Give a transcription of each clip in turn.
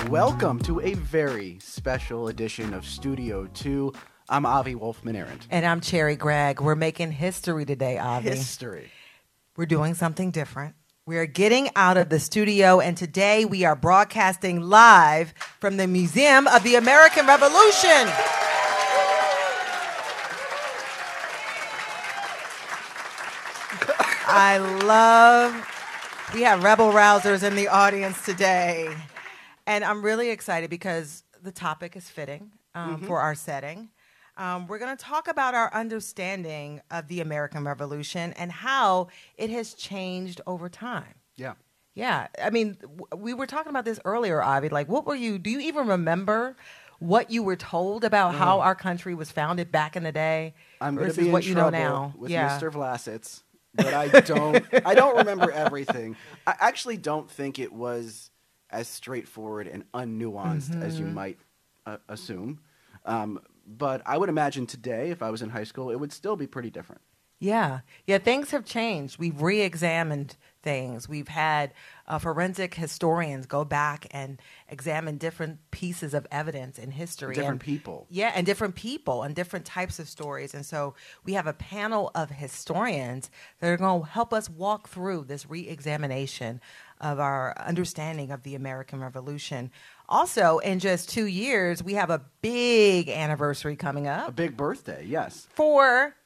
Welcome to a very special edition of Studio 2. I'm Avi Wolfman-Arndt. And I'm Cherry Gregg. We're making history today, Avi. History. We're doing something different. We're getting out of the studio, and today we are broadcasting live from the Museum of the American Revolution. We have rebel rousers in the audience today. And I'm really excited because the topic is fitting for our setting. We're going to talk about our understanding of the American Revolution and how it has changed over time. Yeah. Yeah. I mean, we were talking about this earlier, Avi. Like, do you even remember what you were told about how our country was founded back in the day I'm going to versus be what in you know trouble now? with Mr. Vlasitz, but I don't remember everything. I actually don't think it was as straightforward and unnuanced as you might assume. But I would imagine today, if I was in high school, it would still be pretty different. Yeah. Yeah, things have changed. We've re-examined things. We've had forensic historians go back and examine different pieces of evidence in history. Different people. Yeah, and different people and different types of stories. And so we have a panel of historians that are going to help us walk through this re-examination of our understanding of the American Revolution. Also, in just 2 years, we have a big anniversary coming up. A big birthday, yes. For,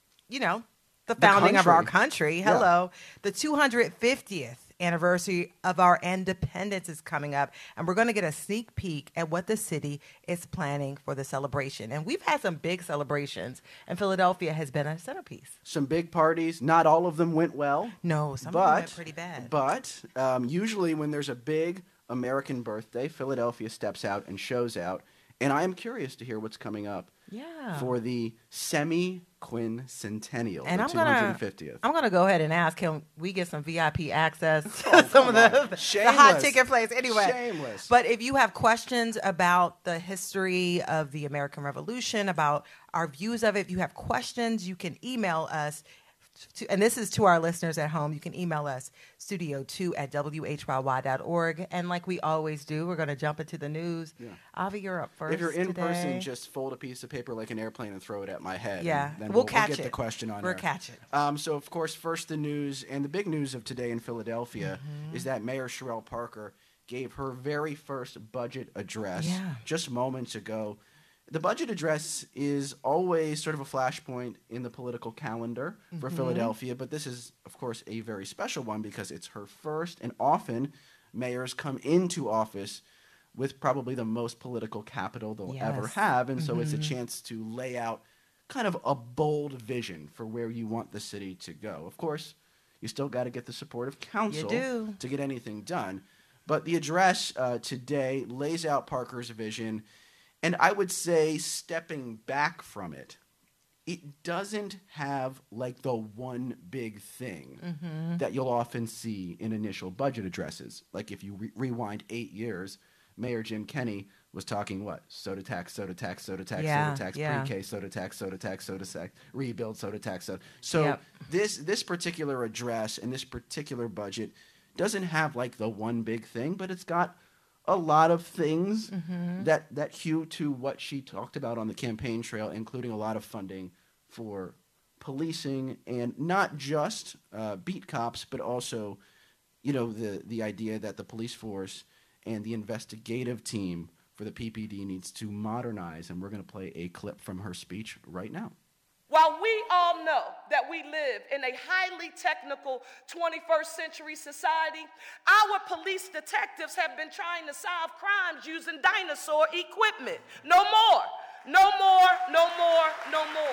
the founding of our country. Yeah. Hello. The 250th anniversary of our independence is coming up, and we're going to get a sneak peek at what the city is planning for the celebration. And we've had some big celebrations, and Philadelphia has been a centerpiece. Some big parties. Not all of them went well. No, some of them went pretty bad. But usually when there's a big American birthday, Philadelphia steps out and shows out. And I am curious to hear what's coming up for the semi-quincentennial, and the 250th. I'm going to go ahead and ask him, we get some VIP access to some of the hot ticket place. Anyway, Shameless. But if you have questions about the history of the American Revolution, about our views of it, if you have questions, you can email us. And this is to our listeners at home. You can email us studio2@whyy.org. And like we always do, we're going to jump into the news. Yeah. Avi, you're up first. If you're in today. person, just fold a piece of paper like an airplane and throw it at my head. Yeah, and then we'll catch get it. the question on We'll there. catch it. So, of course, first the news, and the big news of today in Philadelphia is that Mayor Cherelle Parker gave her very first budget address just moments ago. The budget address is always sort of a flashpoint in the political calendar for Philadelphia, but this is, of course, a very special one because it's her first, and often mayors come into office with probably the most political capital they'll ever have, and so it's a chance to lay out kind of a bold vision for where you want the city to go. Of course, you still got to get the support of council to get anything done, but the address today lays out Parker's vision. And I would say, stepping back from it, it doesn't have like the one big thing that you'll often see in initial budget addresses. Like if you rewind 8 years, Mayor Jim Kenney was talking what? Soda tax, soda tax, soda tax, soda tax, pre-K, soda tax, soda tax, soda tax, rebuild, soda tax, soda. So this particular address and this particular budget doesn't have like the one big thing, but it's got a lot of things that hew to what she talked about on the campaign trail, including a lot of funding for policing and not just beat cops, but also, the idea that the police force and the investigative team for the PPD needs to modernize. And we're going to play a clip from her speech right now. While we all know that we live in a highly technical 21st century society, our police detectives have been trying to solve crimes using dinosaur equipment. No more, no more, no more, no more.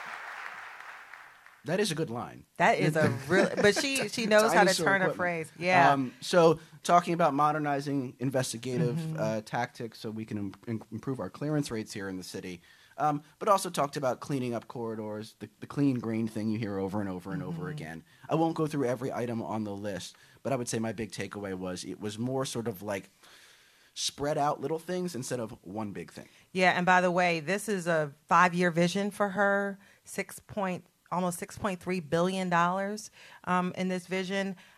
That is a good line. That is a real, but she knows how to turn a phrase. Yeah. So talking about modernizing investigative tactics so we can improve our clearance rates here in the city. But also talked about cleaning up corridors, the clean green thing you hear over and over and over again. I won't go through every item on the list, but I would say my big takeaway was it was more sort of like spread out little things instead of one big thing. Yeah, and by the way, this is a 5-year vision for her, almost $6.3 billion in this vision.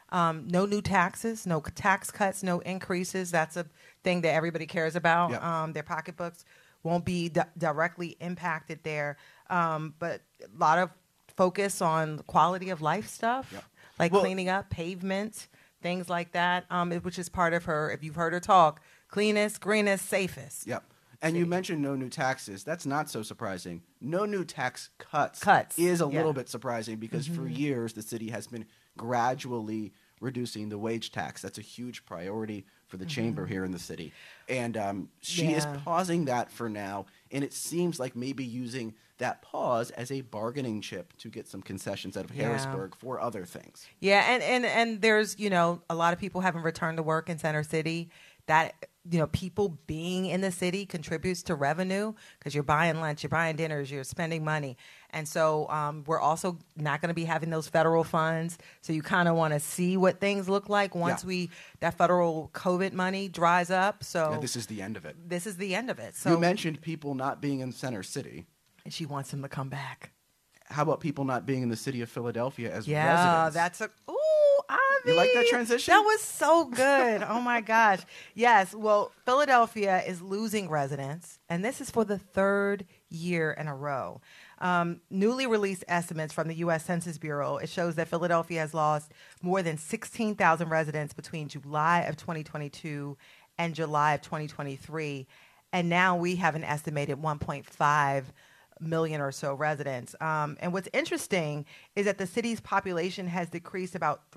No new taxes, no tax cuts, no increases. That's a thing that everybody cares about. Yep. Their pocketbooks won't be directly impacted there. But a lot of focus on quality of life stuff, Yep. like cleaning up pavement, things like that, which is part of her, if you've heard her talk, cleanest, greenest, safest. Yep. And you mentioned no new taxes. That's not so surprising. No new tax cuts is a little bit surprising because for years the city has been gradually reducing the wage tax. That's a huge priority for the chamber here in the city. And she is pausing that for now. And it seems like maybe using that pause as a bargaining chip to get some concessions out of Harrisburg for other things. Yeah, and there's, a lot of people haven't returned to work in Center City. That, people being in the city contributes to revenue because you're buying lunch, you're buying dinners, you're spending money. And so we're also not going to be having those federal funds. So you kind of want to see what things look like once that federal COVID money dries up. So this is the end of it. This is the end of it. So you mentioned people not being in Center City. And she wants them to come back. How about people not being in the city of Philadelphia as residents? Yeah, that's You like that transition? That was so good. Oh, my gosh. Yes. Well, Philadelphia is losing residents, and this is for the third year in a row. Newly released estimates from the U.S. Census Bureau, it shows that Philadelphia has lost more than 16,000 residents between July of 2022 and July of 2023. And now we have an estimated 1.5 million or so residents. And what's interesting is that the city's population has decreased about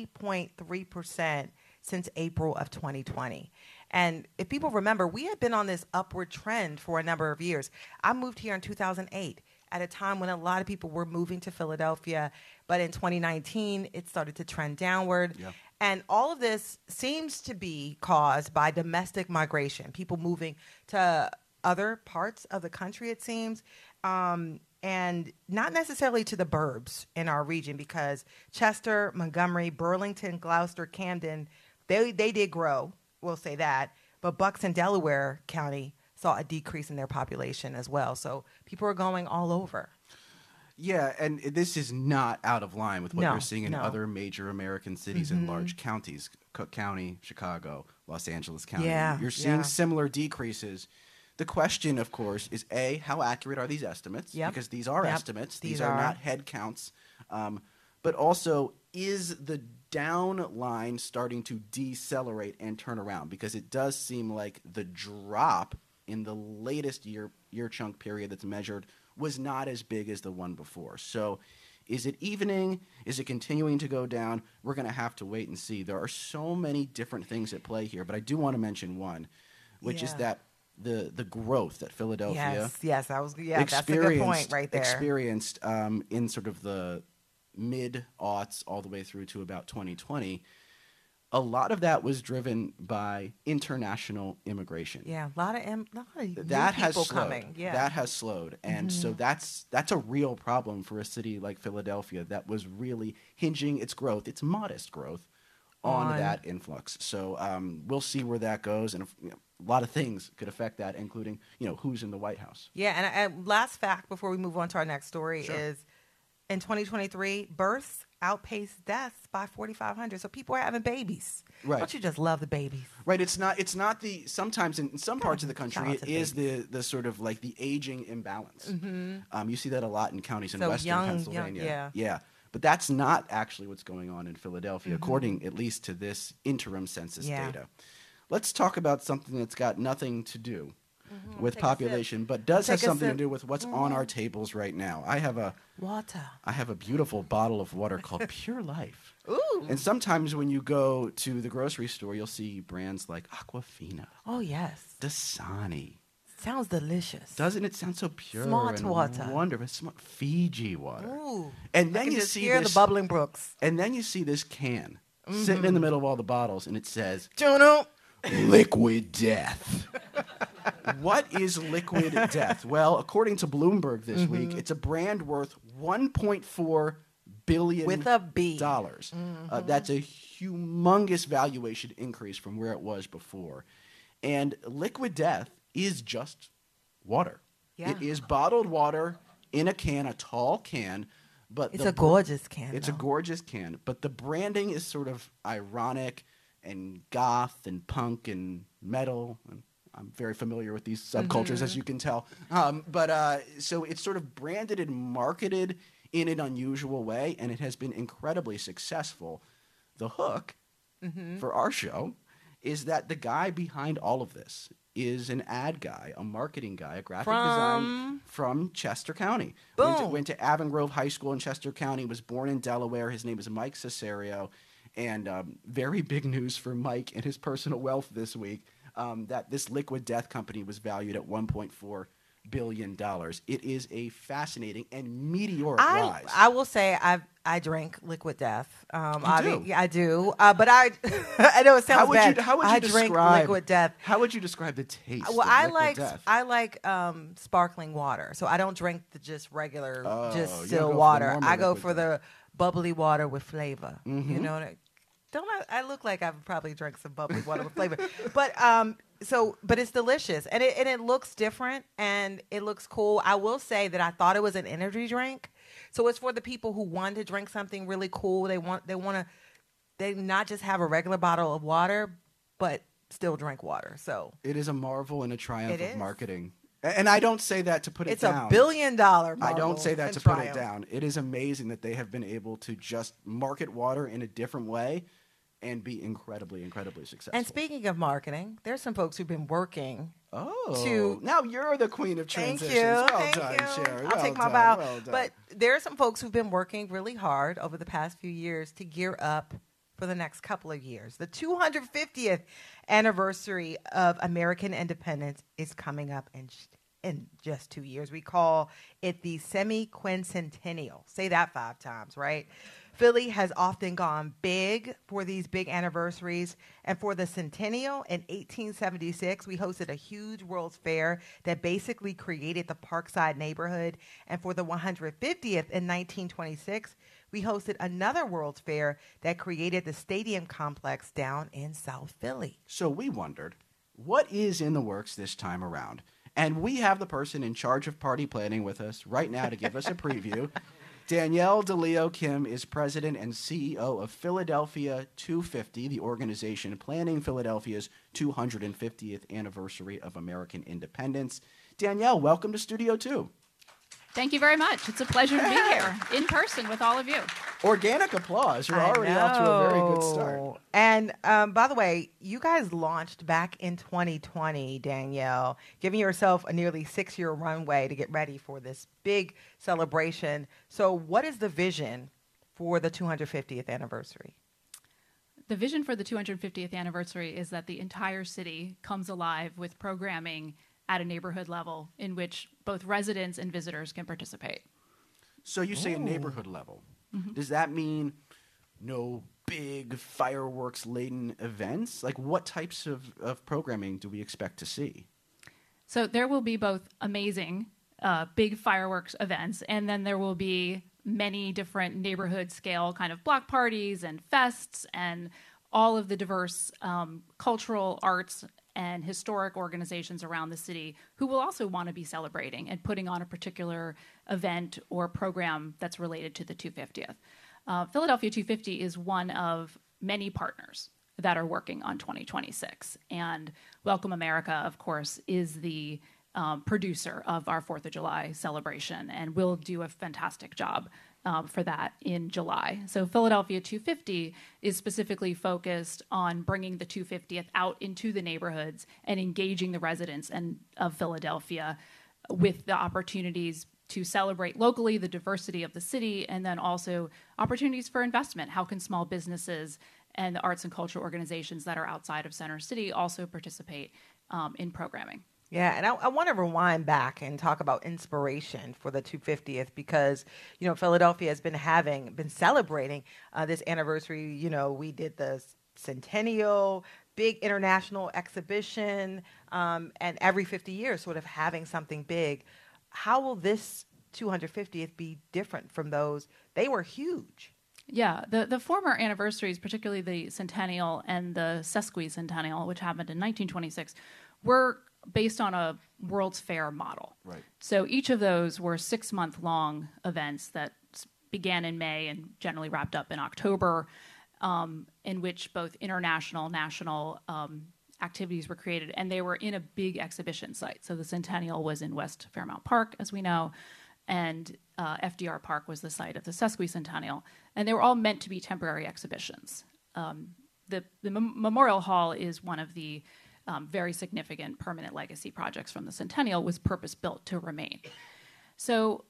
3.3% since April of 2020. And if people remember, we had been on this upward trend for a number of years. I moved here in 2008 at a time when a lot of people were moving to Philadelphia. But in 2019, it started to trend downward. Yeah. And all of this seems to be caused by domestic migration, people moving to other parts of the country, it seems. And not necessarily to the burbs in our region, because Chester, Montgomery, Burlington, Gloucester, Camden, they did grow, we'll say that. But Bucks and Delaware County saw a decrease in their population as well. So people are going all over. Yeah, and this is not out of line with what you're seeing in other major American cities and large counties, Cook County, Chicago, Los Angeles County. Yeah, you're seeing similar decreases. The question, of course, is A, how accurate are these estimates? Yep. Because these are estimates. These are not head counts. But also, is the down line starting to decelerate and turn around? Because it does seem like the drop in the latest year chunk period that's measured was not as big as the one before. So is it evening? Is it continuing to go down? We're going to have to wait and see. There are so many different things at play here, but I do want to mention one, which is that the growth that Philadelphia that's a good point right there. Experienced in sort of the mid-aughts all the way through to about 2020, a lot of that was driven by international immigration. Yeah, a lot of that has people slowed. Coming. Yeah. That has slowed. And so that's a real problem for a city like Philadelphia that was really hinging its growth, its modest growth, on that influx. So we'll see where that goes, and a lot of things could affect that, including who's in the White House. Yeah, and last fact before we move on to our next story is in 2023, births outpaced deaths by 4,500. So people are having babies. Right. Don't you just love the babies? Right. It's not the sometimes in some parts of the country it is the sort of like the aging imbalance. You see that a lot in counties in western Pennsylvania. Yeah. But that's not actually what's going on in Philadelphia, according at least to this interim census data. Let's talk about something that's got nothing to do with population, but does have something to do with what's on our tables right now. I have a beautiful bottle of water called Pure Life. Ooh. And sometimes when you go to the grocery store, you'll see brands like Aquafina. Oh, yes. Dasani. Sounds delicious. Doesn't it sound so pure Smart and water. wonderful? Smart Fiji water. Ooh. And then I can you just see hear this, the bubbling brooks. And then you see this can sitting in the middle of all the bottles, and it says, Liquid Death. What is Liquid Death? Well, according to Bloomberg this week, it's a brand worth $1.4 billion. With a B. Dollars. That's a humongous valuation increase from where it was before. And Liquid Death is just water. Yeah. It is bottled water in a can, a tall can, But it's a gorgeous can. It's a gorgeous can, but the branding is sort of ironic and goth and punk and metal. And I'm very familiar with these subcultures, as you can tell. So it's sort of branded and marketed in an unusual way, and it has been incredibly successful. The hook for our show is that the guy behind all of this is an ad guy, a marketing guy, a graphic design from Chester County. Boom. Went to Avon Grove High School in Chester County, was born in Delaware. His name is Mike Cesario. And very big news for Mike and his personal wealth this week, that this Liquid Death company was valued at $1.4 billion. It is a fascinating and meteoric rise. I will say I drink Liquid Death. I do. But I know it sounds bad. How would you I describe drink Liquid Death. How would you describe the taste? Well, of Liquid Death? I like sparkling water, so I don't drink the just regular, just you still go for water. the normal I go Liquid for the bubbly water with flavor. Mm-hmm. You know, I look like I've probably drank some bubbly water with flavor, but it's delicious and it looks different and it looks cool. I will say that I thought it was an energy drink, so it's for the people who want to drink something really cool. They not just have a regular bottle of water, but still drink water. So it is a marvel and a triumph of marketing. And I don't say that to put it down. It's $1 billion marvel. I don't say that to put it down. It is amazing that they have been able to just market water in a different way and be incredibly, incredibly successful. And speaking of marketing, there's some folks who've been working. Now you're the queen of transitions. Well done, Sherry. I'll take my bow. Well done. But there are some folks who've been working really hard over the past few years to gear up for the next couple of years. The 250th anniversary of American independence is coming up in just 2 years. We call it the semi-quincentennial. Say that 5 times, right? Philly has often gone big for these big anniversaries. And for the centennial in 1876, we hosted a huge World's Fair that basically created the Parkside neighborhood. And for the 150th in 1926, we hosted another World's Fair that created the stadium complex down in South Philly. So we wondered, what is in the works this time around? And we have the person in charge of party planning with us right now to give us a preview. Danielle DeLeo Kim is president and CEO of Philadelphia 250, the organization planning Philadelphia's 250th anniversary of American independence. Danielle, welcome to Studio 2. Thank you very much. It's a pleasure to be here in person with all of you. Organic applause. You're already off to a very good start. And by the way, you guys launched back in 2020, Danielle, giving yourself a nearly 6-year runway to get ready for this big celebration. So what is the vision for the 250th anniversary? The vision for the 250th anniversary is that the entire city comes alive with programming at a neighborhood level in which both residents and visitors can participate. So you say a neighborhood level. Mm-hmm. Does that mean no big fireworks-laden events? Like, what types of programming do we expect to see? So there will be both amazing big fireworks events, and then there will be many different neighborhood-scale kind of block parties and fests and all of the diverse cultural arts and historic organizations around the city who will also want to be celebrating and putting on a particular event or program that's related to the 250th. Philadelphia 250 is one of many partners that are working on 2026. And Welcome America, of course, is the producer of our 4th of July celebration and will do a fantastic job for that in July. So Philadelphia 250 is specifically focused on bringing the 250th out into the neighborhoods and engaging the residents of Philadelphia with the opportunities to celebrate locally the diversity of the city and then also opportunities for investment. How can small businesses and the arts and culture organizations that are outside of Center City also participate in programming? Yeah, and I want to rewind back and talk about inspiration for the 250th because, Philadelphia has been celebrating this anniversary. We did the centennial, big international exhibition, and every 50 years sort of having something big. How will this 250th be different from those? They were huge. Yeah, the former anniversaries, particularly the centennial and the sesquicentennial, which happened in 1926, were based on a World's Fair model. Right. So each of those were 6-month-long events that began in May and generally wrapped up in October, in which both international, national activities were created, and they were in a big exhibition site. So the Centennial was in West Fairmount Park, as we know, and FDR Park was the site of the Sesquicentennial, and they were all meant to be temporary exhibitions. The Memorial Hall is one of the very significant permanent legacy projects from the Centennial, was purpose-built to remain. So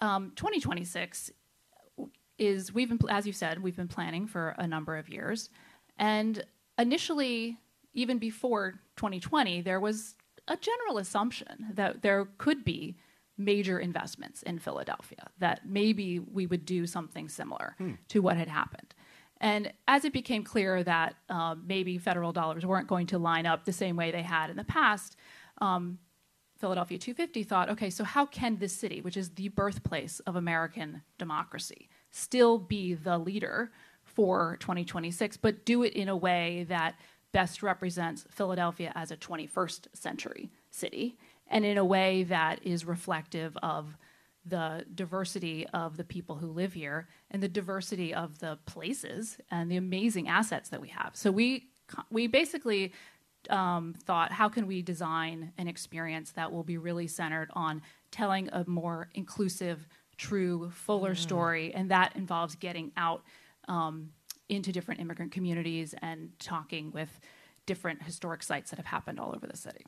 2026 is, as you said, we've been planning for a number of years, and initially, even before 2020, there was a general assumption that there could be major investments in Philadelphia, that maybe we would do something similar to what had happened. And as it became clear that maybe federal dollars weren't going to line up the same way they had in the past, Philadelphia 250 thought, okay, so how can this city, which is the birthplace of American democracy, still be the leader for 2026, but do it in a way that best represents Philadelphia as a 21st century city, and in a way that is reflective of the diversity of the people who live here and the diversity of the places and the amazing assets that we have. So we basically thought, how can we design an experience that will be really centered on telling a more inclusive, true, fuller story, and that involves getting out into different immigrant communities and talking with different historic sites that have happened all over the city.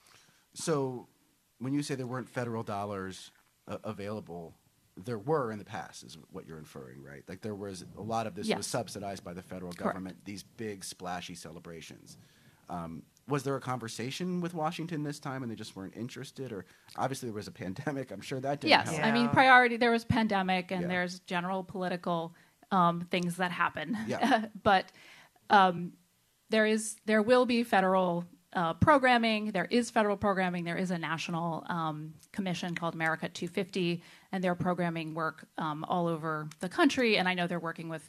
So when you say there weren't federal dollars available, there were in the past, is what you're inferring, right? Like there was a lot of this was subsidized by the federal government, these big splashy celebrations. Was there a conversation with Washington this time and they just weren't interested? Or obviously there was a pandemic. I'm sure that didn't help. I mean, priority, there was pandemic and there's general political things that happen. But there will be federal programming. There is federal programming. There is a national commission called America 250, and they're programming work all over the country. And I know they're working with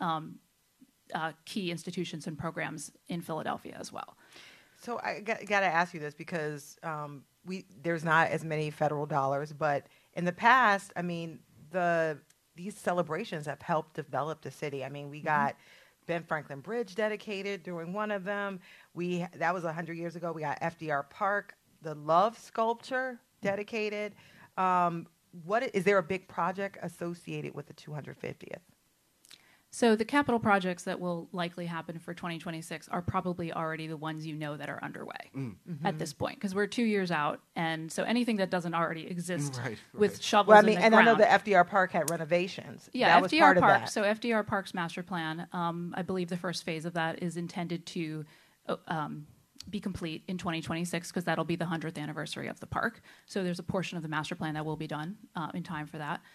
key institutions and programs in Philadelphia as well. So I got to ask you this because there's not as many federal dollars, but in the past, I mean, these celebrations have helped develop the city. I mean, we got Ben Franklin Bridge dedicated during one of them. That was 100 years ago. We got FDR Park, the Love Sculpture dedicated. Is there a big project associated with the 250th? So the capital projects that will likely happen for 2026 are probably already the ones you know that are underway at this point, because we're 2 years out, and so anything that doesn't already exist with shovels in the ground. And I know the FDR Park had renovations. Yeah, that FDR was part Park. Of that. So FDR Park's master plan, I believe the first phase of that is intended to be complete in 2026, because that'll be the 100th anniversary of the park. So there's a portion of the master plan that will be done in time for that.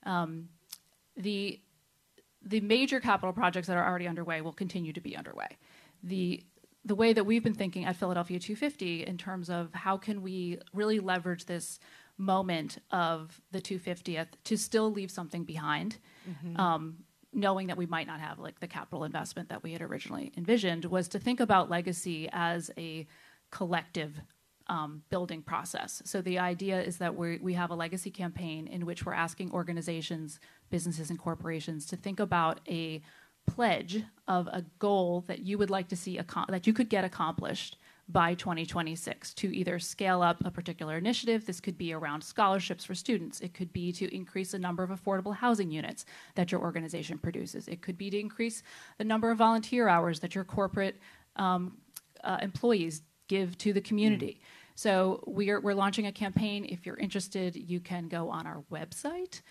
The major capital projects that are already underway will continue to be underway. The way that we've been thinking at Philadelphia 250 in terms of how can we really leverage this moment of the 250th to still leave something behind, knowing that we might not have like the capital investment that we had originally envisioned, was to think about legacy as a collective building process. So the idea is that we have a legacy campaign in which we're asking organizations, businesses, and corporations to think about a pledge of a goal that you would like to see that you could get accomplished by 2026 to either scale up a particular initiative. This could be around scholarships for students. It could be to increase the number of affordable housing units that your organization produces. It could be to increase the number of volunteer hours that your corporate employees give to the community. So we're launching a campaign. If you're interested, you can go on our website,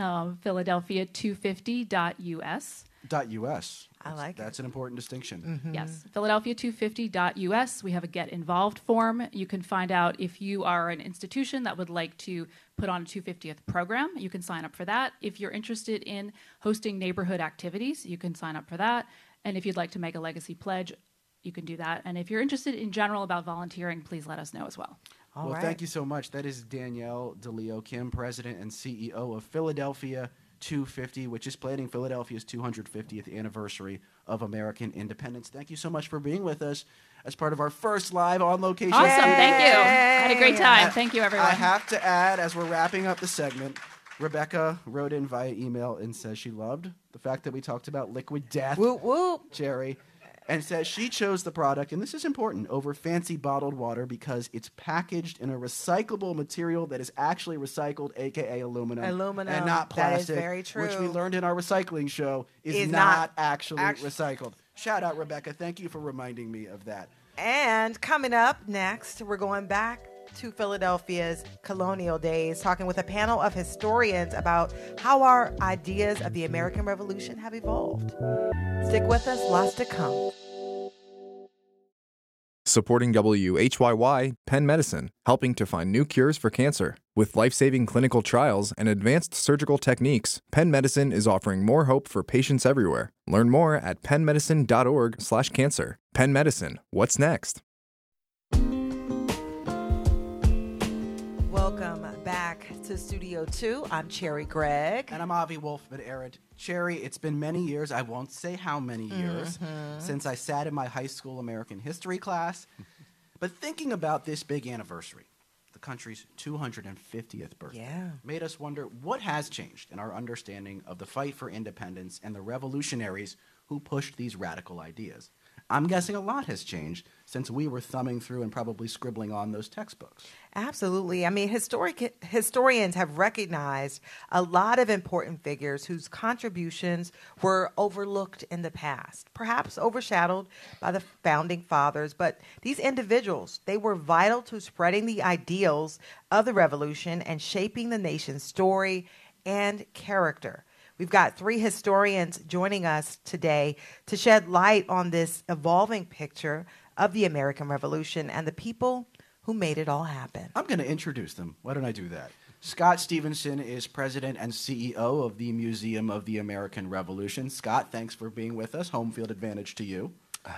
Philadelphia250.us. .us. I like That's an important distinction. Yes, Philadelphia250.us. We have a Get Involved form. You can find out if you are an institution that would like to put on a 250th program. You can sign up for that. If you're interested in hosting neighborhood activities, you can sign up for that. And if you'd like to make a legacy pledge, you can do that. And if you're interested in general about volunteering, please let us know as well. Well, thank you so much. That is Danielle DeLeo Kim, President and CEO of Philadelphia 250, which is planning Philadelphia's 250th anniversary of American independence. Thank you so much for being with us as part of our first live on location. Awesome. Thank you. I had a great time. Thank you, everyone. I have to add, as we're wrapping up the segment, Rebecca wrote in via email and says she loved the fact that we talked about liquid death, Whoop, whoop. Cherry, and says she chose the product, and this is important, over fancy bottled water because it's packaged in a recyclable material that is actually recycled, a.k.a. aluminum. And not plastic. That is very true. Which we learned in our recycling show is not actually recycled. Shout out, Rebecca. Thank you for reminding me of that. And coming up next, we're going back to Philadelphia's colonial days, talking with a panel of historians about how our ideas of the American Revolution have evolved. Stick with us, lots to come. Supporting WHYY, Penn Medicine, helping to find new cures for cancer. With life-saving clinical trials and advanced surgical techniques, Penn Medicine is offering more hope for patients everywhere. Learn more at pennmedicine.org/cancer. Penn Medicine, what's next? Welcome back to Studio 2. I'm Cherry Gregg. And I'm Avi Wolfman-Arent. Cherry, it's been many years, I won't say how many years, since I sat in my high school American history class. But thinking about this big anniversary, the country's 250th birthday, made us wonder what has changed in our understanding of the fight for independence and the revolutionaries who pushed these radical ideas. I'm guessing a lot has changed since we were thumbing through and probably scribbling on those textbooks. Absolutely. I mean, historians have recognized a lot of important figures whose contributions were overlooked in the past, perhaps overshadowed by the founding fathers. But these individuals, they were vital to spreading the ideals of the revolution and shaping the nation's story and character. We've got 3 historians joining us today to shed light on this evolving picture of the American Revolution and the people who made it all happen. I'm going to introduce them. Why don't I do that? Scott Stevenson is president and CEO of the Museum of the American Revolution. Scott, thanks for being with us. Home field advantage to you.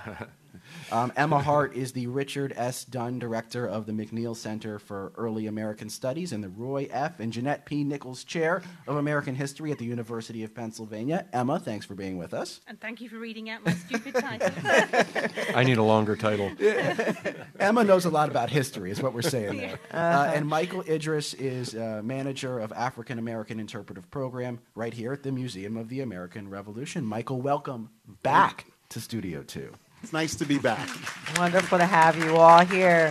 Emma Hart is the Richard S. Dunn Director of the McNeil Center for Early American Studies and the Roy F. and Jeanette P. Nichols Chair of American History at the University of Pennsylvania. Emma, thanks for being with us. And thank you for reading out my stupid title. I need a longer title. Emma knows a lot about history, is what we're saying there. And Michael Idris is manager of African American Interpretive Program right here at the Museum of the American Revolution. Michael, welcome back to Studio 2. It's nice to be back. Wonderful to have you all here.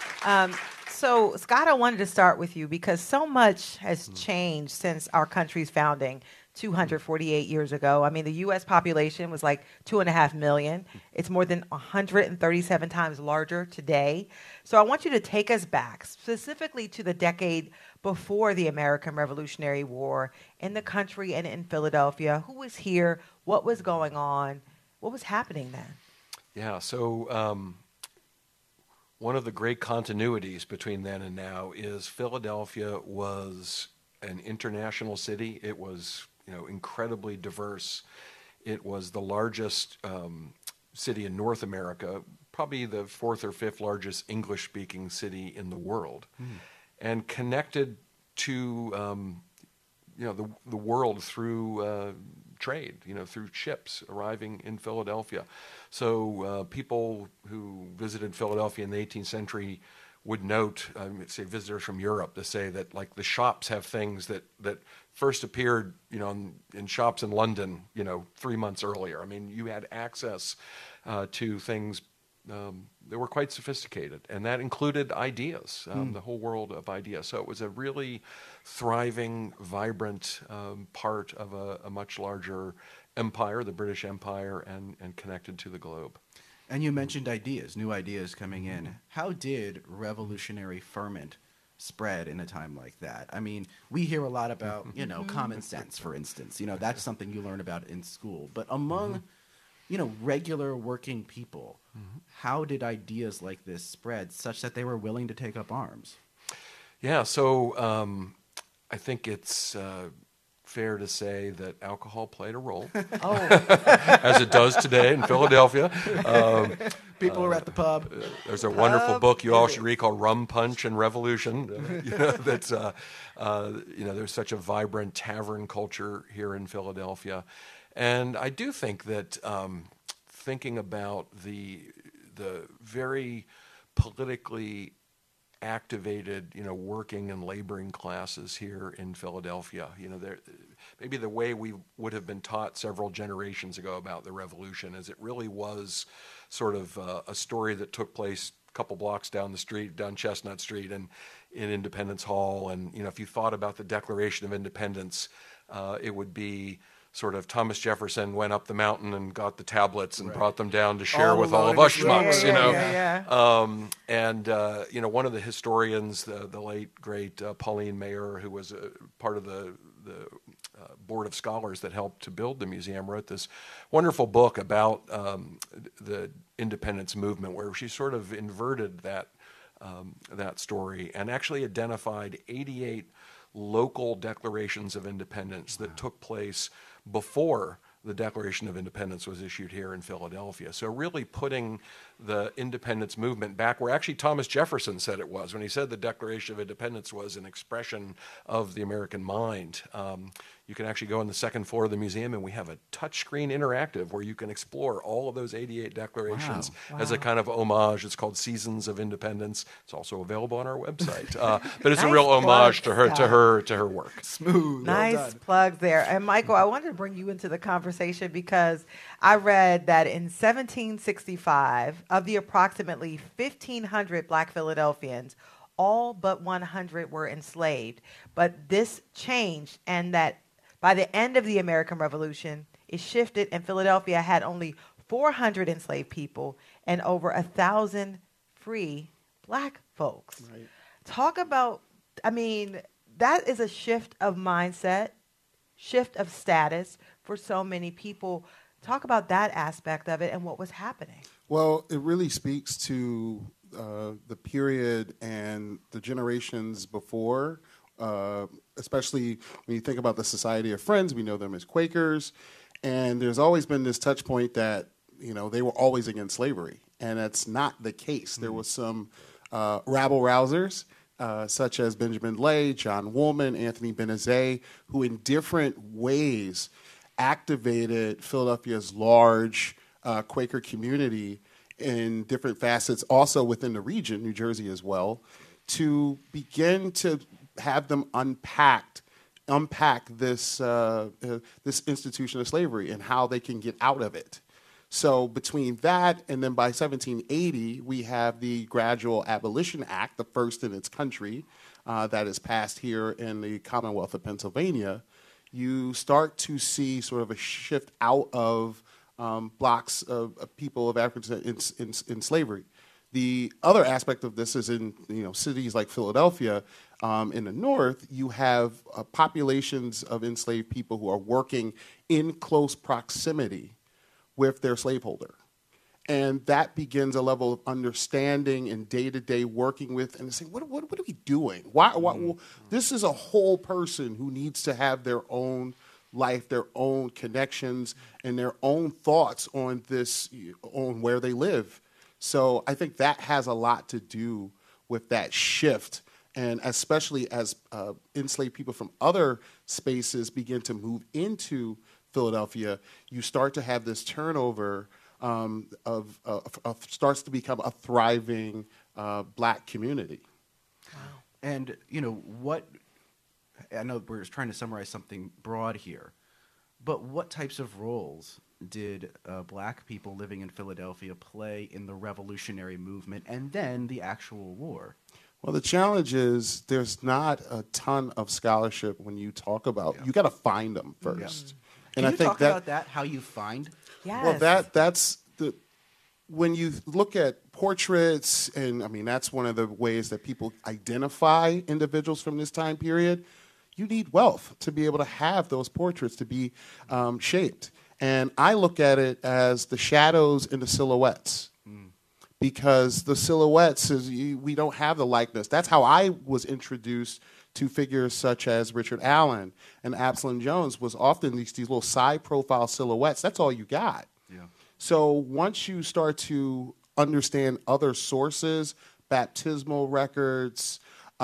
So, Scott, I wanted to start with you because so much has changed since our country's founding 248 years ago. I mean, the U.S. population was like 2.5 million. It's more than 137 times larger today. So I want you to take us back specifically to the decade before the American Revolutionary War in the country and in Philadelphia. Who was here? What was going on? What was happening then? Yeah, so one of the great continuities between then and now is Philadelphia was an international city. It was, incredibly diverse. It was the largest city in North America, probably the 4th or 5th largest English-speaking city in the world, and connected to the world through trade, through ships arriving in Philadelphia. So people who visited Philadelphia in the 18th century would note, say visitors from Europe, to say that like the shops have things that first appeared, in shops in London, 3 months earlier. I mean, you had access to things that were quite sophisticated, and that included ideas, the whole world of ideas. So it was a really thriving, vibrant part of a much larger empire, the British Empire, and connected to the globe. And you mentioned ideas, new ideas coming in. How did revolutionary ferment spread in a time like that? I mean, we hear a lot about, common sense, for instance. That's something you learn about in school. But among, regular working people, how did ideas like this spread such that they were willing to take up arms? Yeah, so I think it's fair to say that alcohol played a role, as it does today in Philadelphia. People are at the pub. There's a wonderful book you all should read called Rum Punch and Revolution. That's there's such a vibrant tavern culture here in Philadelphia, and I do think that thinking about the very politically activated, working and laboring classes here in Philadelphia. Maybe the way we would have been taught several generations ago about the revolution is it really was sort of a story that took place a couple blocks down the street, down Chestnut Street and in Independence Hall. And, if you thought about the Declaration of Independence, it would be sort of Thomas Jefferson went up the mountain and got the tablets and brought them down to share with all of us schmucks, And, one of the historians, the late, great Pauline Maier, who was part of the board of scholars that helped to build the museum, wrote this wonderful book about the independence movement, where she sort of inverted that story and actually identified 88 local declarations of independence that took place before the Declaration of Independence was issued here in Philadelphia. So really putting the independence movement back where actually Thomas Jefferson said it was, when he said the Declaration of Independence was an expression of the American mind. You can actually go on the second floor of the museum, and we have a touchscreen interactive where you can explore all of those 88 declarations as a kind of homage. It's called Seasons of Independence. It's also available on our website. But it's a real homage to her work. Smooth. Nice plug there. And Michael, I wanted to bring you into the conversation because I read that in 1765, of the approximately 1,500 Black Philadelphians, all but 100 were enslaved. But this changed, and that by the end of the American Revolution, it shifted, and Philadelphia had only 400 enslaved people and over 1,000 free Black folks. Right. Talk about, that is a shift of mindset, shift of status for so many people. Talk about that aspect of it and what was happening. Well, it really speaks to the period and the generations before, especially when you think about the Society of Friends. We know them as Quakers, and there's always been this touch point that they were always against slavery, and that's not the case. Mm-hmm. There was some rabble-rousers, such as Benjamin Lay, John Woolman, Anthony Benezet, who in different ways activated Philadelphia's large Quaker community in different facets, also within the region, New Jersey as well, to begin to have them unpack this this institution of slavery and how they can get out of it. So between that and then by 1780, we have the Gradual Abolition Act, the first in its country, that is passed here in the Commonwealth of Pennsylvania. You start to see sort of a shift out of blocks of people of African in slavery. The other aspect of this is in cities like Philadelphia, in the north, you have populations of enslaved people who are working in close proximity with their slaveholder. And that begins a level of understanding and day-to-day working with and saying, what are we doing? Why, this is a whole person who needs to have their own life, their own connections, and their own thoughts on this, on where they live. So I think that has a lot to do with that shift. And especially as enslaved people from other spaces begin to move into Philadelphia, you start to have this turnover starts to become a thriving Black community. Wow. And, I know we're trying to summarize something broad here, but what types of roles did Black people living in Philadelphia play in the revolutionary movement and then the actual war? Well, the challenge is there's not a ton of scholarship when you talk about, you got to find them first. Yeah. And Can I you think talk about that, how you find? Yes. Well, that's when you look at portraits, and that's one of the ways that people identify individuals from this time period. You need wealth to be able to have those portraits to be shaped. And I look at it as the shadows and the silhouettes. Because the silhouettes, we don't have the likeness. That's how I was introduced to figures such as Richard Allen and Absalom Jones, was often these little side profile silhouettes. That's all you got. Yeah. So once you start to understand other sources, baptismal records,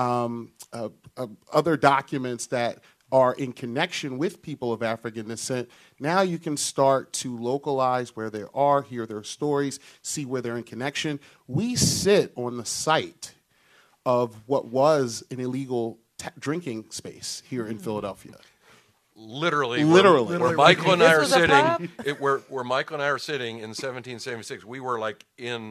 other documents that are in connection with people of African descent, now you can start to localize where they are, hear their stories, see where they're in connection. We sit on the site of what was an illegal drinking space here in Philadelphia. Literally. Literally. Where Michael and I are This was a sitting, pub? where Michael and I are sitting in 1776, we were like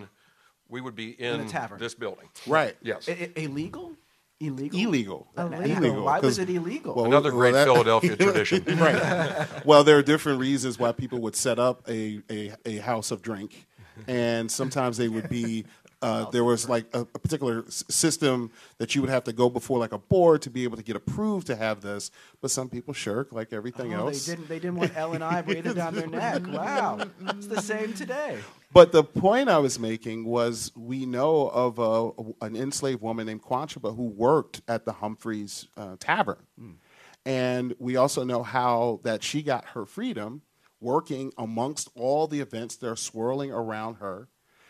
we would be in a tavern. this building. Right. Yes. Illegal? Illegal. Illegal. Why was it illegal? Well, Another great that- Philadelphia tradition. Right. Well, there are different reasons why people would set up a house of drink, and sometimes they would be. There was like a particular system that you would have to go before like a board to be able to get approved to have this, but some people shirk like everything else. They didn't want L&I breathing down their neck. Wow. It's the same today. But the point I was making was we know of an enslaved woman named Quanchaba who worked at the Humphreys Tavern. And we also know how that she got her freedom working amongst all the events that are swirling around her.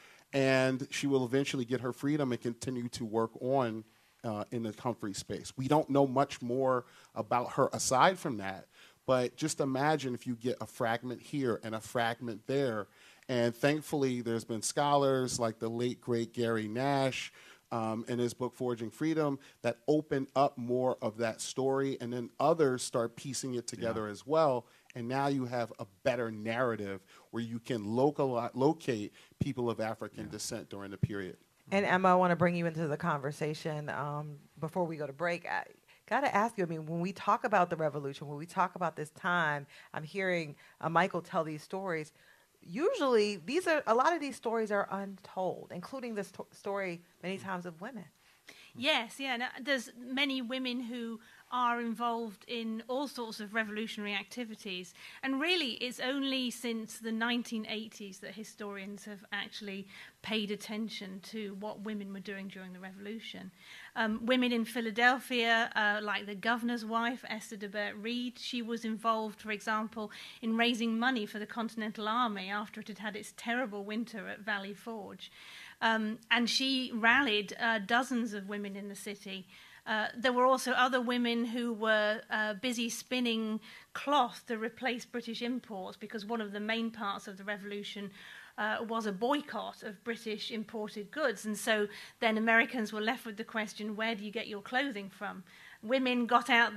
And she will eventually get her freedom and continue to work on in the Humphrey space. We don't know much more about her aside from that, but just imagine if you get a fragment here and a fragment there. And thankfully, there's been scholars like the late, great Gary Nash in his book, Forging Freedom, that open up more of that story, and then others start piecing it together as well. And now you have a better narrative where you can locate people of African descent during the period. And Emma, I want to bring you into the conversation before we go to break. I got to ask you, I mean, when we talk about the revolution, when we talk about this time, I'm hearing Michael tell these stories. Usually, a lot of these stories are untold, including the story many times of women. Yes, yeah. Now, there's many women who are involved in all sorts of revolutionary activities. And really, it's only since the 1980s that historians have actually paid attention to what women were doing during the revolution. Women in Philadelphia, like the governor's wife, Esther de Bert Reed, she was involved, for example, in raising money for the Continental Army after it had had its terrible winter at Valley Forge. And she rallied dozens of women in the city. There were also other women who were busy spinning cloth to replace British imports, because one of the main parts of the revolution was a boycott of British imported goods. And so then Americans were left with the question, where do you get your clothing from? Women got out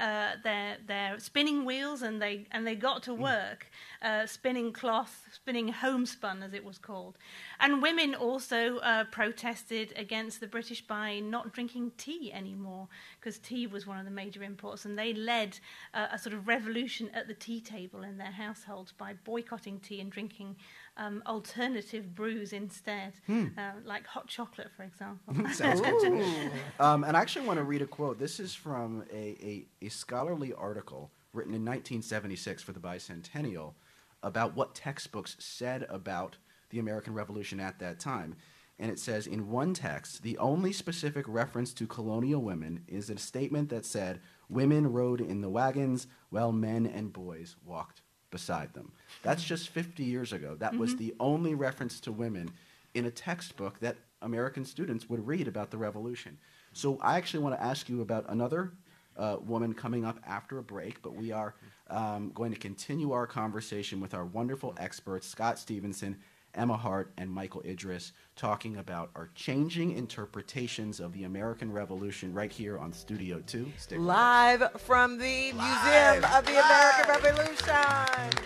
their spinning wheels and they got to work spinning cloth, spinning homespun as it was called. And women also protested against the British by not drinking tea anymore, because tea was one of the major imports, and they led a sort of revolution at the tea table in their households by boycotting tea and drinking alternative brews instead, like hot chocolate, for example. Sounds good to me. And I actually want to read a quote. This is from a scholarly article written in 1976 for the Bicentennial about what textbooks said about the American Revolution at that time. And it says, in one text, the only specific reference to colonial women is a statement that said, women rode in the wagons while men and boys walked beside them. That's just 50 years ago. That was the only reference to women in a textbook that American students would read about the revolution. So I actually want to ask you about another woman coming up after a break, but we are going to continue our conversation with our wonderful experts, Scott Stevenson, Emma Hart, and Michael Idris, talking about our changing interpretations of the American Revolution right here on Studio 2. Stick with us. Live from the Museum of the American Revolution.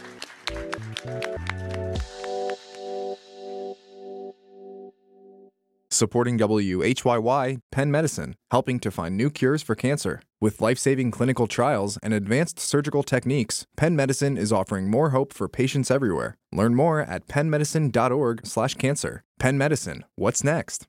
Supporting WHYY, Penn Medicine, helping to find new cures for cancer. With life-saving clinical trials and advanced surgical techniques, Penn Medicine is offering more hope for patients everywhere. Learn more at pennmedicine.org/cancer. Penn Medicine, what's next?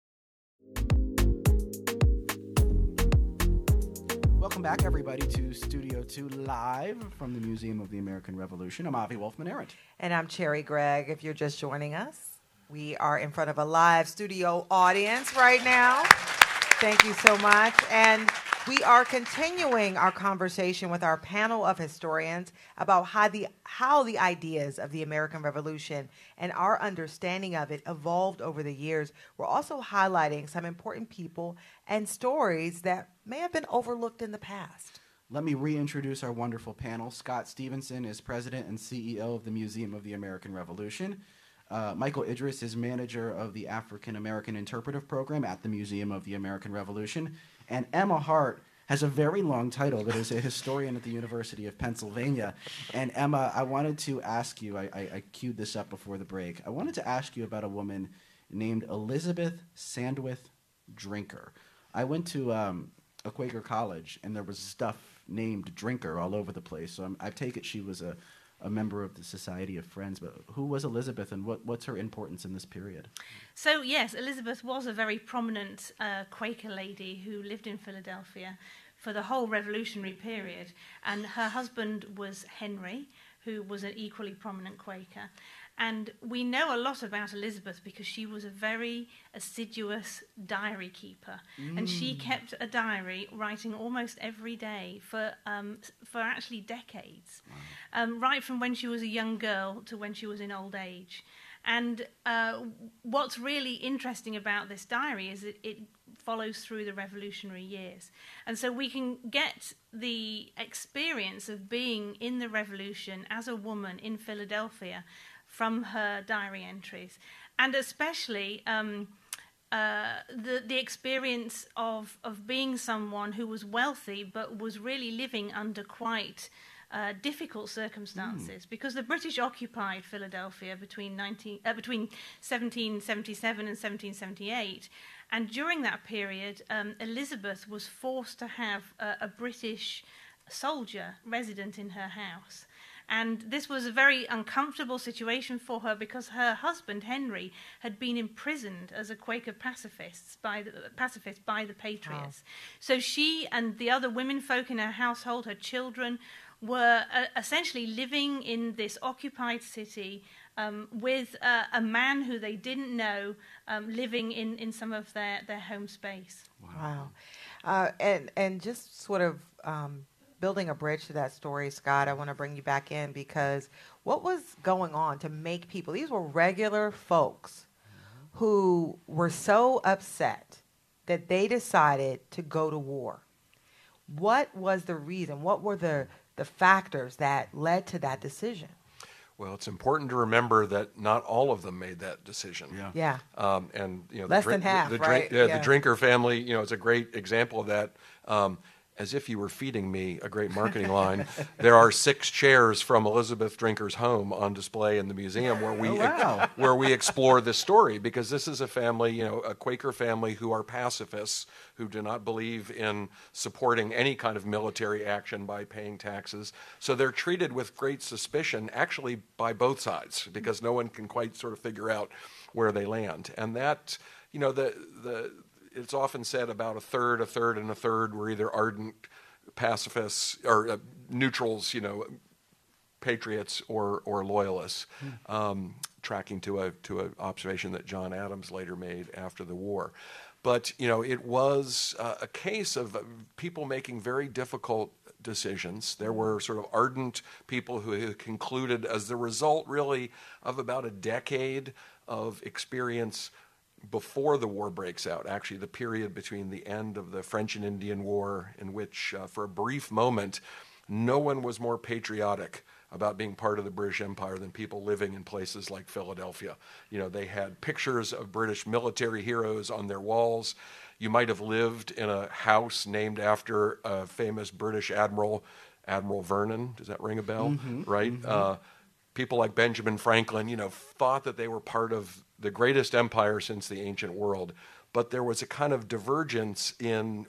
Welcome back, everybody, to Studio 2 live from the Museum of the American Revolution. I'm Avi Wolfman-Arendt. And I'm Cherry Gregg, if you're just joining us. We are in front of a live studio audience right now. Thank you so much. And we are continuing our conversation with our panel of historians about how the ideas of the American Revolution and our understanding of it evolved over the years. We're also highlighting some important people and stories that may have been overlooked in the past. Let me reintroduce our wonderful panel. Scott Stevenson is president and CEO of the Museum of the American Revolution. Michael Idris is manager of the African American Interpretive Program at the Museum of the American Revolution. And Emma Hart has a very long title that is a historian at the University of Pennsylvania. And Emma, I wanted to ask you, I queued this up before the break. I wanted to ask you about a woman named Elizabeth Sandwith Drinker. I went to a Quaker college, and there was stuff named Drinker all over the place. So I take it she was a member of the Society of Friends. But who was Elizabeth, and what's her importance in this period? So, yes, Elizabeth was a very prominent Quaker lady who lived in Philadelphia for the whole Revolutionary period. And her husband was Henry, who was an equally prominent Quaker. And we know a lot about Elizabeth because she was a very assiduous diary keeper. And she kept a diary writing almost every day for actually decades, right from when she was a young girl to when she was in old age. And what's really interesting about this diary is that it follows through the Revolutionary years. And so we can get the experience of being in the Revolution as a woman in Philadelphia from her diary entries, and especially the experience of being someone who was wealthy but was really living under quite difficult circumstances, because the British occupied Philadelphia between 1777 and 1778, and during that period, Elizabeth was forced to have a British soldier resident in her house. And this was a very uncomfortable situation for her because her husband, Henry, had been imprisoned as a Quaker pacifist by the Patriots. Wow. So she and the other women folk in her household, her children, were essentially living in this occupied city with a man who they didn't know living in some of their home space. Wow. And just sort of building a bridge to that story, Scott, I want to bring you back in, because what was going on to make people, these were regular folks who were so upset that they decided to go to war. What was the reason? What were the factors that led to that decision? Well, it's important to remember that not all of them made that decision. Yeah. And less than half, right? The Drinker family, is a great example of that. As if you were feeding me a great marketing line, there are 6 chairs from Elizabeth Drinker's home on display in the museum where we explore this story, because this is a family, a Quaker family who are pacifists, who do not believe in supporting any kind of military action by paying taxes. So they're treated with great suspicion, actually by both sides, because no one can quite sort of figure out where they land. And that, it's often said about a third, and a third were either ardent pacifists or neutrals, patriots or loyalists, tracking to a observation that John Adams later made after the war. But it was a case of people making very difficult decisions. There were sort of ardent people who had concluded, as the result really of about a decade of experience before the war breaks out, actually the period between the end of the French and Indian War, in which for a brief moment no one was more patriotic about being part of the British Empire than people living in places like Philadelphia. They had pictures of British military heroes on their walls. You might have lived in a house named after a famous British admiral, Admiral Vernon. Does that ring a bell? Mm-hmm. Right? Mm-hmm. People like Benjamin Franklin, thought that they were part of the greatest empire since the ancient world, but there was a kind of divergence in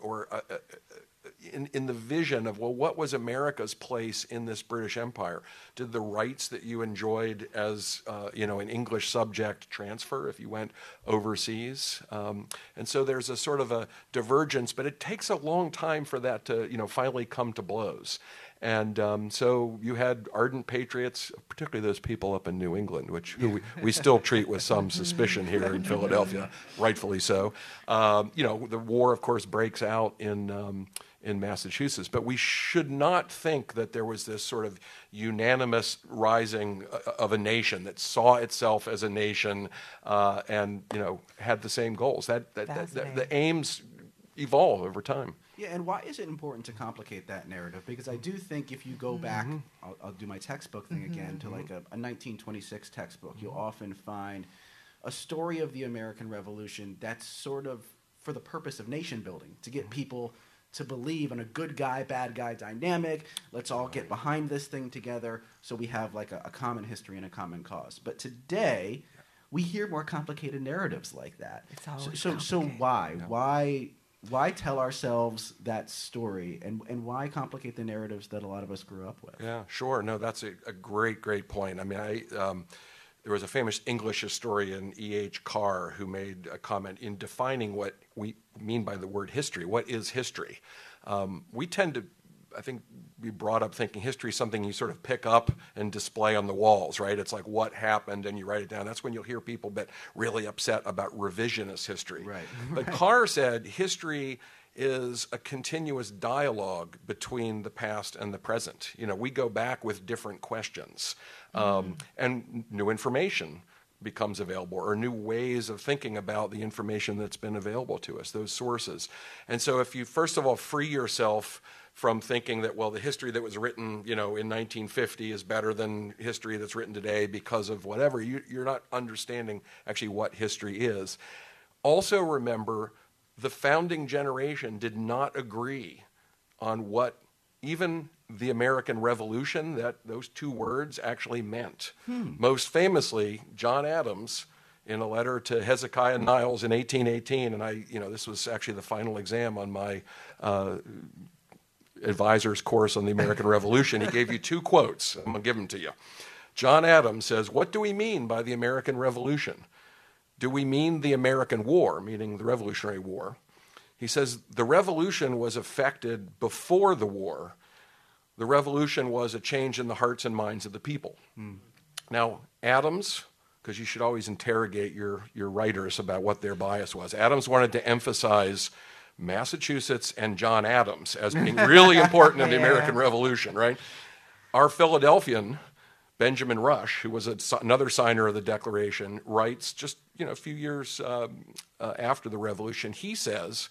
the vision of, what was America's place in this British Empire? Did the rights that you enjoyed as an English subject transfer if you went overseas? And so there's a sort of a divergence, but it takes a long time for that to finally come to blows. And so you had ardent patriots, particularly those people up in New England, who we still treat with some suspicion here in Philadelphia, rightfully so. The war, of course, breaks out in Massachusetts, but we should not think that there was this sort of unanimous rising of a nation that saw itself as a nation and had the same goals. The Ames evolve over time. Yeah, and why is it important to complicate that narrative? Because I do think if you go back, I'll do my textbook thing again, to like a 1926 textbook, you'll often find a story of the American Revolution that's sort of for the purpose of nation building, to get people to believe in a good guy, bad guy dynamic. Let's all get behind this thing together so we have like a common history and a common cause. But today, we hear more complicated narratives like that. It's always so why? Why tell ourselves that story, and why complicate the narratives that a lot of us grew up with? Yeah, sure. No, that's a great point. I mean, there was a famous English historian, E.H. Carr, who made a comment in defining what we mean by the word history. What is history? We tend to, I think, be brought up thinking history is something you sort of pick up and display on the walls, right? It's like what happened and you write it down. That's when you'll hear people get really upset about revisionist history. Right. But Carr said history is a continuous dialogue between the past and the present. You know, we go back with different questions, and new information becomes available, or new ways of thinking about the information that's been available to us, those sources. And so if you, first of all, free yourself from thinking that, well, the history that was written, in 1950 is better than history that's written today because of whatever, you're not understanding actually what history is. Also remember, the founding generation did not agree on what even the American Revolution, that those two words actually meant. Most famously, John Adams, in a letter to Hezekiah Niles in 1818, and this was actually the final exam on my advisor's course on the American Revolution. He gave you two quotes. I'm going to give them to you. John Adams says, "What do we mean by the American Revolution? Do we mean the American War," meaning the Revolutionary War? He says, "The revolution was effected before the war. The revolution was a change in the hearts and minds of the people." Now, Adams, because you should always interrogate your writers about what their bias was, Adams wanted to emphasize Massachusetts and John Adams as being really important in the American Revolution, right? Our Philadelphian, Benjamin Rush, who was another signer of the Declaration, writes just a few years after the Revolution. He says,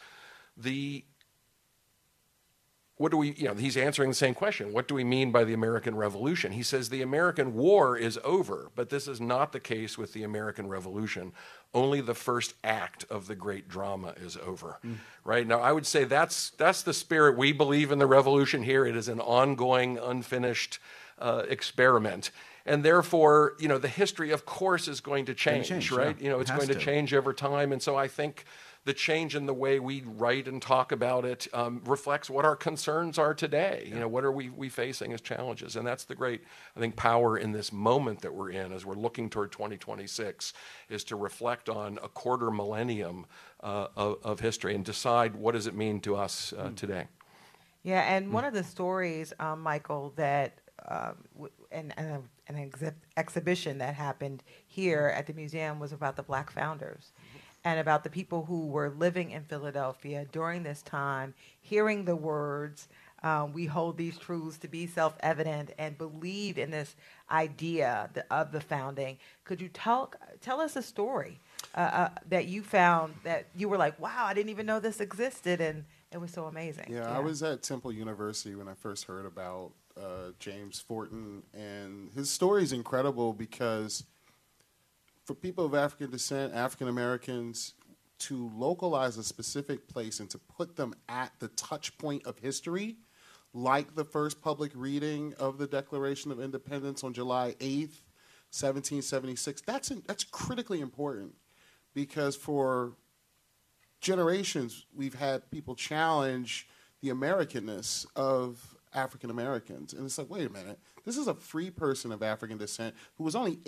he's answering the same question. What do we mean by the American Revolution? He says the American War is over, but this is not the case with the American Revolution. Only the first act of the great drama is over. Right? Now, I would say that's the spirit. We believe in the Revolution here. It is an ongoing, unfinished experiment. And therefore, the history, of course, is going to change, right? Yeah. It's going to change over time. And so I think the change in the way we write and talk about it reflects what our concerns are today. What are we facing as challenges? And that's the great, I think, power in this moment that we're in as we're looking toward 2026, is to reflect on a quarter millennium of history and decide what does it mean to us today. Yeah, and one of the stories, Michael, that an exhibition that happened here at the museum was about the Black founders. And about the people who were living in Philadelphia during this time, hearing the words, we hold these truths to be self-evident, and believe in this idea of the founding. Could you tell us a story that you found that you were like, wow, I didn't even know this existed, and it was so amazing? Yeah, I was at Temple University when I first heard about James Forten, and his story is incredible because for people of African descent, African Americans, to localize a specific place and to put them at the touch point of history, like the first public reading of the Declaration of Independence on July 8th, 1776, that's critically important, because for generations we've had people challenge the Americanness of African Americans. And it's like, wait a minute, this is a free person of African descent who was only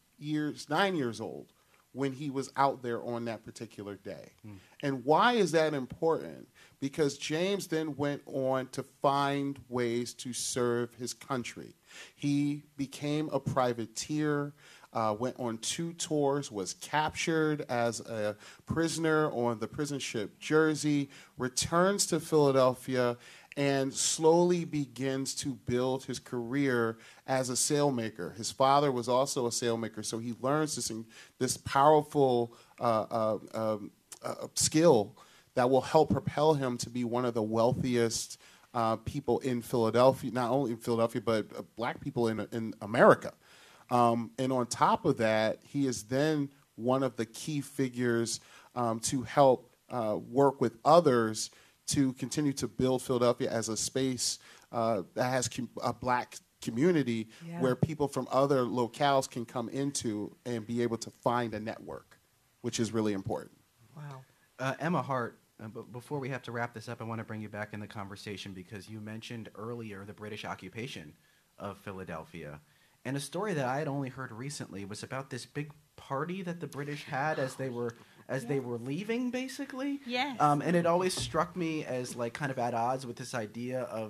9 years old when he was out there on that particular day. And why is that important? Because James then went on to find ways to serve his country. He became a privateer, went on 2 tours, was captured as a prisoner on the prison ship Jersey, returns to Philadelphia, and slowly begins to build his career as a sailmaker. His father was also a sailmaker, so he learns this powerful skill that will help propel him to be one of the wealthiest people in Philadelphia, not only in Philadelphia, but black people in America. And on top of that, he is then one of the key figures to help work with others to continue to build Philadelphia as a space that has a black community where people from other locales can come into and be able to find a network, which is really important. Wow. Emma Hart, before we have to wrap this up, I want to bring you back in the conversation because you mentioned earlier the British occupation of Philadelphia. And a story that I had only heard recently was about this big party that the British had as they were leaving, basically. Yes. And it always struck me as like kind of at odds with this idea of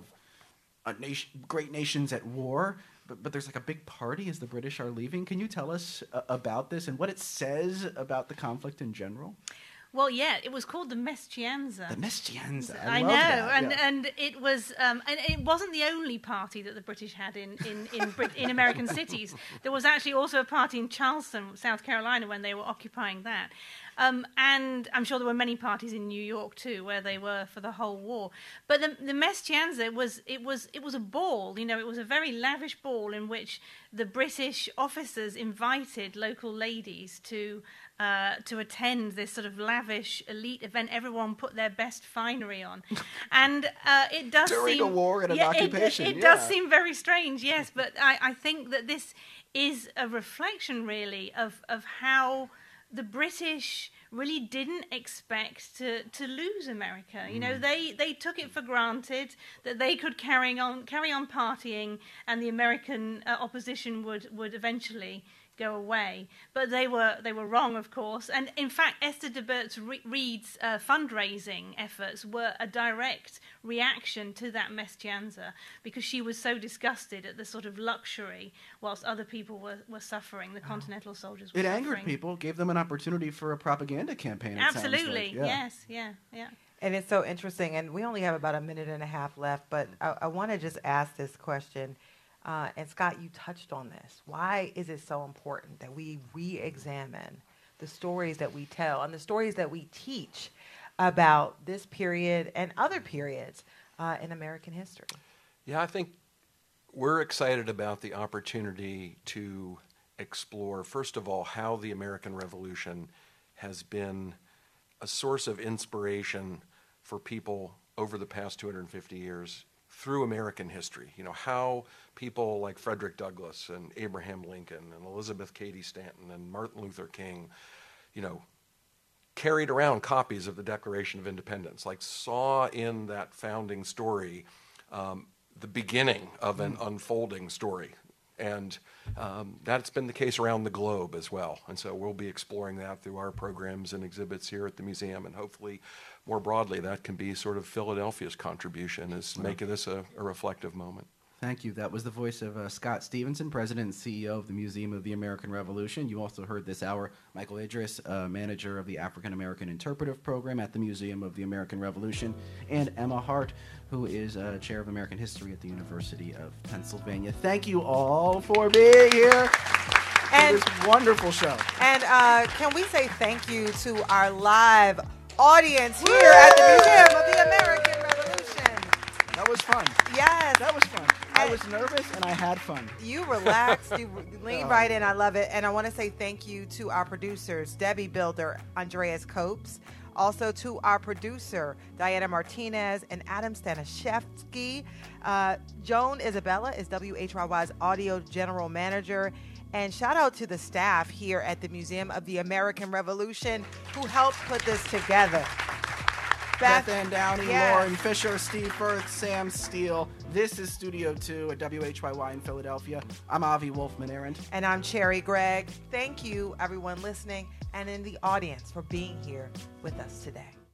great nations at war. But there's like a big party as the British are leaving. Can you tell us about this and what it says about the conflict in general? Well, yeah, it was called the Meschianza. The Meschianza. I love know, that. and it was, and it wasn't the only party that the British had in American cities. There was actually also a party in Charleston, South Carolina, when they were occupying that. And I'm sure there were many parties in New York too, where they were for the whole war. But the Meschianza was a ball. You know, it was a very lavish ball in which the British officers invited local ladies to attend this sort of lavish elite event. Everyone put their best finery on, and it does during seem, a war and an occupation. It does seem very strange, yes. But I think that this is a reflection, really, of how the British really didn't expect to lose America. You know, they took it for granted that they could carry on partying, and the American opposition would eventually go away. But they were wrong, of course. And in fact, Esther de Bert's-Reed's fundraising efforts were a direct reaction to that Meschianza, because she was so disgusted at the sort of luxury whilst other people were suffering. The Continental soldiers were suffering. It angered people, gave them an opportunity for a propaganda campaign. Absolutely, yes, yeah. And it's so interesting, and we only have about a minute and a half left, but I want to just ask this question. And Scott, you touched on this. Why is it so important that we re-examine the stories that we tell and the stories that we teach about this period and other periods in American history? Yeah, I think we're excited about the opportunity to explore, first of all, how the American Revolution has been a source of inspiration for people over the past 250 years through American history. You know, how people like Frederick Douglass and Abraham Lincoln and Elizabeth Cady Stanton and Martin Luther King, you know, carried around copies of the Declaration of Independence, like saw in that founding story the beginning of an unfolding story. And that's been the case around the globe as well. And so we'll be exploring that through our programs and exhibits here at the museum. And hopefully, more broadly, that can be sort of Philadelphia's contribution, is making this a reflective moment. Thank you. That was the voice of Scott Stevenson, President and CEO of the Museum of the American Revolution. You also heard this hour Michael Idris, manager of the African American Interpretive Program at the Museum of the American Revolution, and Emma Hart, who is chair of American History at the University of Pennsylvania. Thank you all for being here. And this wonderful show. And can we say thank you to our live audience here at the Museum of the American Revolution? That was fun. Yes. That was fun. I was nervous and I had fun. You relaxed. You leaned right in. I love it. And I want to say thank you to our producers, Debbie Builder, Andreas Copes. Also to our producer, Diana Martinez and Adam Stanishevsky. Joan Isabella is WHYY's audio general manager. And shout out to the staff here at the Museum of the American Revolution who helped put this together. Beth Ann Downey, Lauren Fisher, Steve Firth, Sam Steele. This is Studio 2 at WHYY in Philadelphia. I'm Avi Wolfman-Arend. And I'm Cherry Gregg. Thank you, everyone listening and in the audience, for being here with us today.